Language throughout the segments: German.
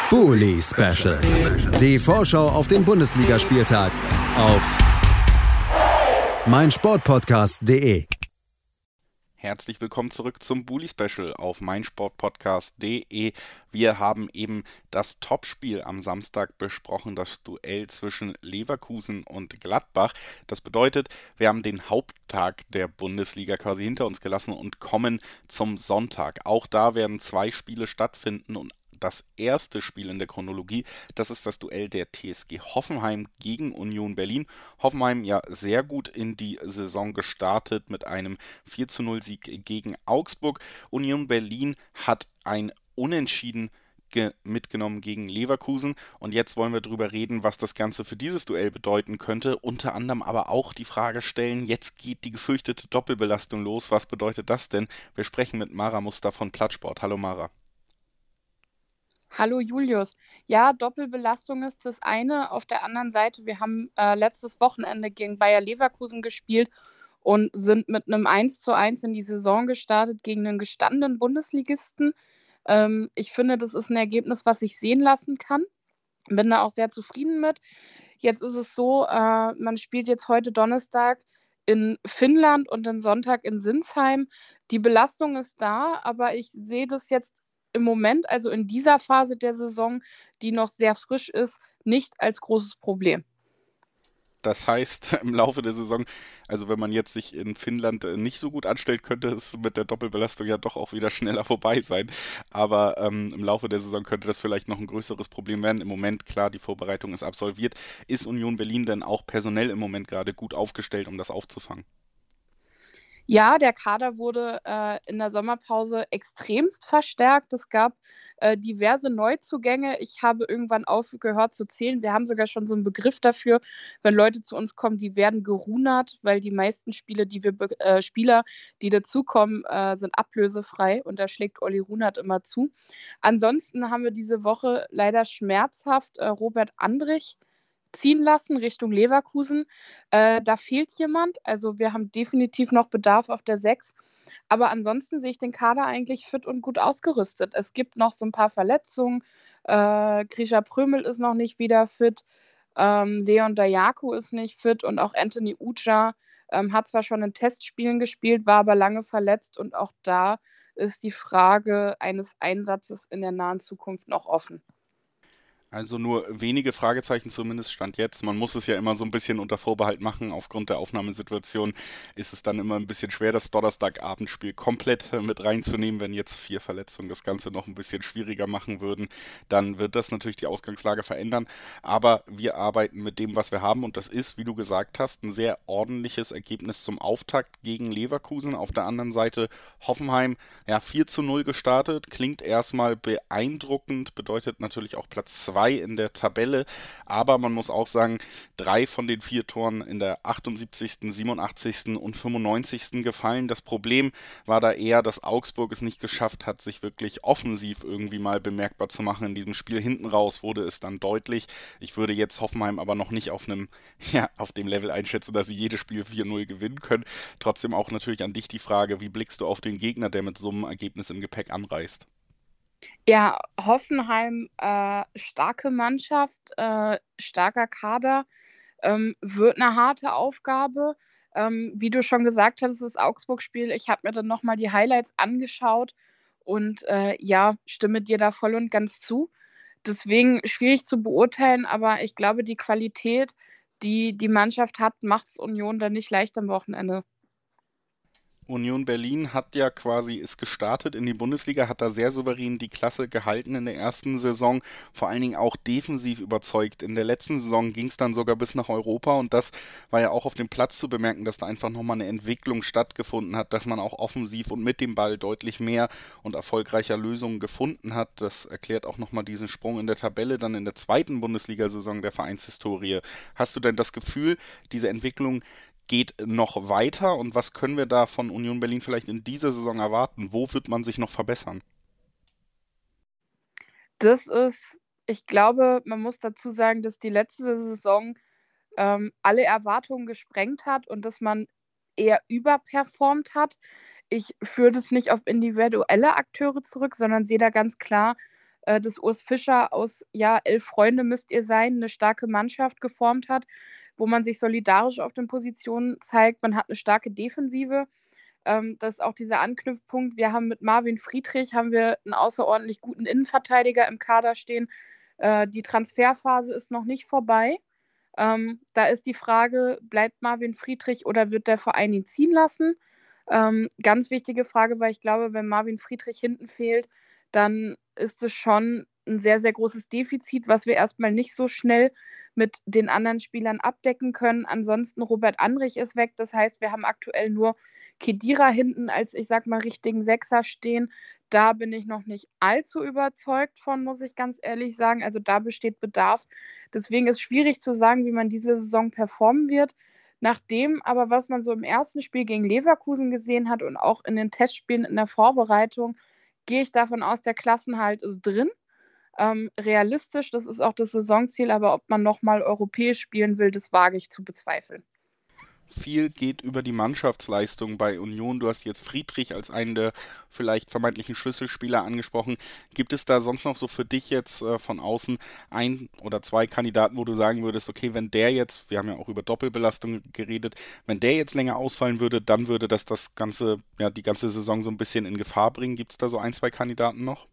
Bully Special. Die Vorschau auf den Bundesligaspieltag auf meinsportpodcast.de. Herzlich willkommen zurück zum Bully Special auf meinsportpodcast.de. Wir haben eben das Topspiel am Samstag besprochen, das Duell zwischen Leverkusen und Gladbach. Das bedeutet, wir haben den Haupttag der Bundesliga quasi hinter uns gelassen und kommen zum Sonntag. Auch da werden 2 Spiele stattfinden und das erste Spiel in der Chronologie, das ist das Duell der TSG Hoffenheim gegen Union Berlin. Hoffenheim ja sehr gut in die Saison gestartet mit einem 4:0-Sieg gegen Augsburg. Union Berlin hat ein Unentschieden mitgenommen gegen Leverkusen und jetzt wollen wir darüber reden, was das Ganze für dieses Duell bedeuten könnte, unter anderem aber auch die Frage stellen, jetzt geht die gefürchtete Doppelbelastung los, was bedeutet das denn? Wir sprechen mit Mara Muster von Plattsport. Hallo Mara. Hallo Julius. Ja, Doppelbelastung ist das eine. Auf der anderen Seite, wir haben letztes Wochenende gegen Bayer Leverkusen gespielt und sind mit einem 1:1 in die Saison gestartet gegen einen gestandenen Bundesligisten. Ich finde, das ist ein Ergebnis, was sich sehen lassen kann. Bin da auch sehr zufrieden mit. Jetzt ist es so, man spielt jetzt heute Donnerstag in Finnland und den Sonntag in Sinsheim. Die Belastung ist da, aber ich sehe das jetzt im Moment, also in dieser Phase der Saison, die noch sehr frisch ist, nicht als großes Problem. Das heißt, im Laufe der Saison, also wenn man jetzt sich in Finnland nicht so gut anstellt, könnte es mit der Doppelbelastung ja doch auch wieder schneller vorbei sein. Aber im Laufe der Saison könnte das vielleicht noch ein größeres Problem werden. Im Moment, klar, die Vorbereitung ist absolviert. Ist Union Berlin denn auch personell im Moment gerade gut aufgestellt, um das aufzufangen? Ja, der Kader wurde in der Sommerpause extremst verstärkt. Es gab diverse Neuzugänge. Ich habe irgendwann aufgehört zu zählen. Wir haben sogar schon so einen Begriff dafür, wenn Leute zu uns kommen, die werden gerunert, weil die meisten Spieler, die dazukommen, sind ablösefrei und da schlägt Olli Runert immer zu. Ansonsten haben wir diese Woche leider schmerzhaft Robert Andrich ziehen lassen Richtung Leverkusen. Da fehlt jemand. Also wir haben definitiv noch Bedarf auf der 6. Aber ansonsten sehe ich den Kader eigentlich fit und gut ausgerüstet. Es gibt noch so ein paar Verletzungen. Grisha Prömel ist noch nicht wieder fit. Leon Dajaku ist nicht fit. Und auch Anthony Ucha hat zwar schon in Testspielen gespielt, war aber lange verletzt. Und auch da ist die Frage eines Einsatzes in der nahen Zukunft noch offen. Also nur wenige Fragezeichen zumindest Stand jetzt. Man muss es ja immer so ein bisschen unter Vorbehalt machen. Aufgrund der Aufnahmesituation ist es dann immer ein bisschen schwer, das Donnerstagabendspiel komplett mit reinzunehmen. Wenn jetzt 4 Verletzungen das Ganze noch ein bisschen schwieriger machen würden, dann wird das natürlich die Ausgangslage verändern. Aber wir arbeiten mit dem, was wir haben und das ist, wie du gesagt hast, ein sehr ordentliches Ergebnis zum Auftakt gegen Leverkusen. Auf der anderen Seite Hoffenheim, ja, 4:0 gestartet. Klingt erstmal beeindruckend, bedeutet natürlich auch Platz 2 in der Tabelle, aber man muss auch sagen, 3 von den 4 Toren in der 78., 87. und 95. gefallen. Das Problem war da eher, dass Augsburg es nicht geschafft hat, sich wirklich offensiv irgendwie mal bemerkbar zu machen in diesem Spiel. Hinten raus wurde es dann deutlich. Ich würde jetzt Hoffenheim aber noch nicht auf dem Level einschätzen, dass sie jedes Spiel 4:0 gewinnen können. Trotzdem auch natürlich an dich die Frage, wie blickst du auf den Gegner, der mit so einem Ergebnis im Gepäck anreist? Ja, Hoffenheim, starke Mannschaft, starker Kader, wird eine harte Aufgabe. Wie du schon gesagt hast, das Augsburg-Spiel, ich habe mir dann nochmal die Highlights angeschaut und ja, stimme dir da voll und ganz zu. Deswegen schwierig zu beurteilen, aber ich glaube, die Qualität, die die Mannschaft hat, macht es Union dann nicht leicht am Wochenende. Union Berlin ist gestartet in die Bundesliga, hat da sehr souverän die Klasse gehalten in der ersten Saison, vor allen Dingen auch defensiv überzeugt. In der letzten Saison ging es dann sogar bis nach Europa und das war ja auch auf dem Platz zu bemerken, dass da einfach nochmal eine Entwicklung stattgefunden hat, dass man auch offensiv und mit dem Ball deutlich mehr und erfolgreicher Lösungen gefunden hat. Das erklärt auch nochmal diesen Sprung in der Tabelle dann in der zweiten Bundesliga-Saison der Vereinshistorie. Hast du denn das Gefühl, diese Entwicklung geht noch weiter und was können wir da von Union Berlin vielleicht in dieser Saison erwarten? Wo wird man sich noch verbessern? Ich glaube, man muss dazu sagen, dass die letzte Saison alle Erwartungen gesprengt hat und dass man eher überperformt hat. Ich führe das nicht auf individuelle Akteure zurück, sondern sehe da ganz klar des Urs Fischer aus 11 Freunde müsst ihr sein, eine starke Mannschaft geformt hat, wo man sich solidarisch auf den Positionen zeigt. Man hat eine starke Defensive. Das ist auch dieser Anknüpfpunkt. Wir haben mit Marvin Friedrich einen außerordentlich guten Innenverteidiger im Kader stehen. Die Transferphase ist noch nicht vorbei. Da ist die Frage, bleibt Marvin Friedrich oder wird der Verein ihn ziehen lassen? Ganz wichtige Frage, weil ich glaube, wenn Marvin Friedrich hinten fehlt, dann ist es schon ein sehr, sehr großes Defizit, was wir erstmal nicht so schnell mit den anderen Spielern abdecken können. Ansonsten Robert Andrich ist weg. Das heißt, wir haben aktuell nur Khedira hinten als, ich sag mal, richtigen Sechser stehen. Da bin ich noch nicht allzu überzeugt von, muss ich ganz ehrlich sagen. Also da besteht Bedarf. Deswegen ist es schwierig zu sagen, wie man diese Saison performen wird. Nachdem aber, was man so im ersten Spiel gegen Leverkusen gesehen hat und auch in den Testspielen in der Vorbereitung, gehe ich davon aus, der Klassenhalt ist drin. Realistisch, das ist auch das Saisonziel, aber ob man nochmal europäisch spielen will, das wage ich zu bezweifeln. Viel geht über die Mannschaftsleistung bei Union. Du hast jetzt Friedrich als einen der vielleicht vermeintlichen Schlüsselspieler angesprochen. Gibt es da sonst noch so für dich jetzt von außen ein oder zwei Kandidaten, wo du sagen würdest, okay, wenn der jetzt, wir haben ja auch über Doppelbelastung geredet, wenn der jetzt länger ausfallen würde, dann würde das Ganze, die ganze Saison so ein bisschen in Gefahr bringen. Gibt es da so ein, zwei Kandidaten noch?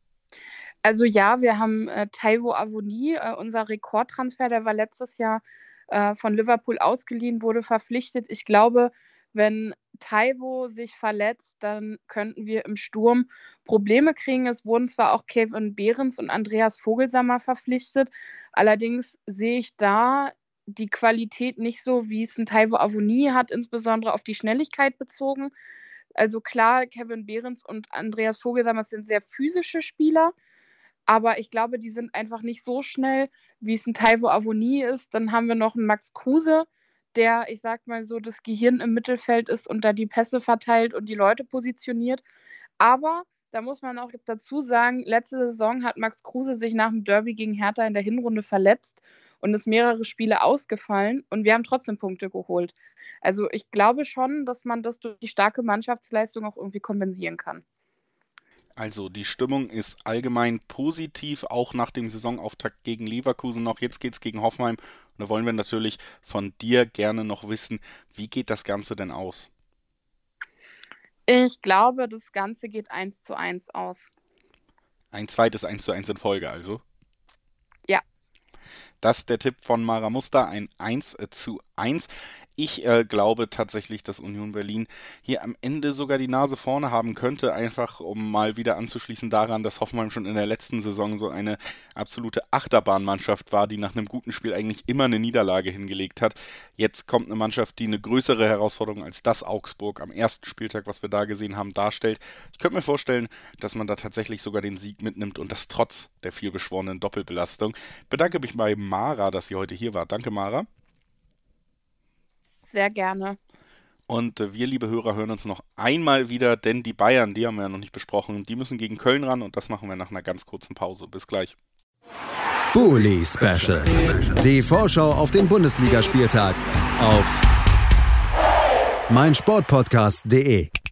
Also ja, wir haben Taiwo Avoni, unser Rekordtransfer, der war letztes Jahr von Liverpool ausgeliehen, wurde verpflichtet. Ich glaube, wenn Taiwo sich verletzt, dann könnten wir im Sturm Probleme kriegen. Es wurden zwar auch Kevin Behrens und Andreas Vogelsammer verpflichtet, allerdings sehe ich da die Qualität nicht so, wie es ein Taiwo Avoni hat, insbesondere auf die Schnelligkeit bezogen. Also klar, Kevin Behrens und Andreas Vogelsammer sind sehr physische Spieler, aber ich glaube, die sind einfach nicht so schnell, wie es ein Taiwo Avoni ist. Dann haben wir noch einen Max Kruse, der, ich sag mal so, das Gehirn im Mittelfeld ist und da die Pässe verteilt und die Leute positioniert. Aber da muss man auch dazu sagen, letzte Saison hat Max Kruse sich nach dem Derby gegen Hertha in der Hinrunde verletzt und ist mehrere Spiele ausgefallen und wir haben trotzdem Punkte geholt. Also ich glaube schon, dass man das durch die starke Mannschaftsleistung auch irgendwie kompensieren kann. Also die Stimmung ist allgemein positiv, auch nach dem Saisonauftakt gegen Leverkusen noch. Jetzt geht's gegen Hoffenheim und da wollen wir natürlich von dir gerne noch wissen, wie geht das Ganze denn aus? Ich glaube, das Ganze geht 1:1 aus. Ein zweites 1:1 in Folge also? Ja. Das ist der Tipp von Mara Muster, ein 1:1. Ich glaube tatsächlich, dass Union Berlin hier am Ende sogar die Nase vorne haben könnte, einfach um mal wieder anzuschließen daran, dass Hoffenheim schon in der letzten Saison so eine absolute Achterbahnmannschaft war, die nach einem guten Spiel eigentlich immer eine Niederlage hingelegt hat. Jetzt kommt eine Mannschaft, die eine größere Herausforderung als das Augsburg am ersten Spieltag, was wir da gesehen haben, darstellt. Ich könnte mir vorstellen, dass man da tatsächlich sogar den Sieg mitnimmt und das trotz der vielbeschworenen Doppelbelastung. Ich bedanke mich bei Mara, dass sie heute hier war. Danke, Mara. Sehr gerne. Und wir, liebe Hörer, hören uns noch einmal wieder, denn die Bayern, die haben wir ja noch nicht besprochen, die müssen gegen Köln ran und das machen wir nach einer ganz kurzen Pause. Bis gleich. Bully Special. Die Vorschau auf den Bundesligaspieltag auf meinsportpodcast.de.